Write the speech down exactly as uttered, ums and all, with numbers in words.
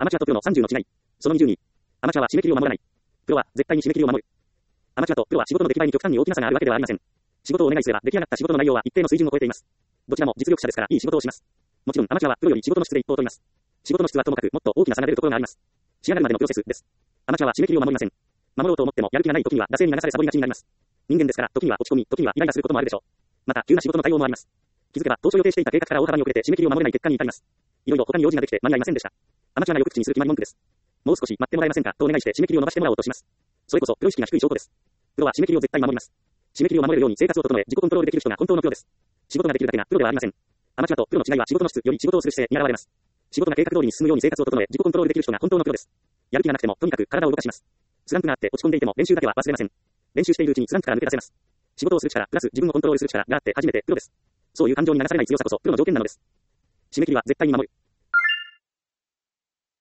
アマチュアとプロのさんじゅうの違い。そのにじゅうに。アマチュアは締め切りを守らない。プロは絶対に締め切りを守る。アマチュアとプロは仕事の出来栄えに極端に大きな差があるわけではありません。仕事をお願いすれば出来上がった仕事の内容は一定の水準を超えています。どちらも実力者ですからいい仕事をします。もちろんアマチュアはプロより仕事の質で一等を取ります。仕事の質はともかくもっと大きな差が出るところがあります。仕上がるまでのプロセスです。アマチュアは締め切りを守りません。守ろうと思ってもやる気がない時には惰性に流されサボりがちになります。人間ですから時には落ち込み、時にはイライラすることもあるでしょう。また急な仕事の対応もあります。気づけば当初予定していた計画から大幅に遅れて締め切りを守れない結果に至ります。いろいろ他に用事ができて間に合いませんでした。アマチュアがよく口にする決まり文句です。もう少し待ってもらえませんかとお願いして締め切りを伸ばしてもらおうとします。それこそプロ意識が低い証拠です。プロは締め切りを絶対守ります。締め切りを守れるように生活を整え自己コントロールできる人が本当のプロです。仕事ができるだけがプロではありません。アマチュアとプロの違いは仕事の質より仕事をする姿勢に現れます。仕事が計画通りに進むように生活を整え自己コントロールできる人が本当のプロです。やる気がなくてもとにかく体を動かします。スランプがあって落ち込んでいても練習だけは忘れません。練習しているうちにスランプから抜け出せます。仕事をする力プラス自分をコントロールする力があって初めてプロです。そういう感情に流されない強さこそプロの条件なのです。締め切りは絶対に守る。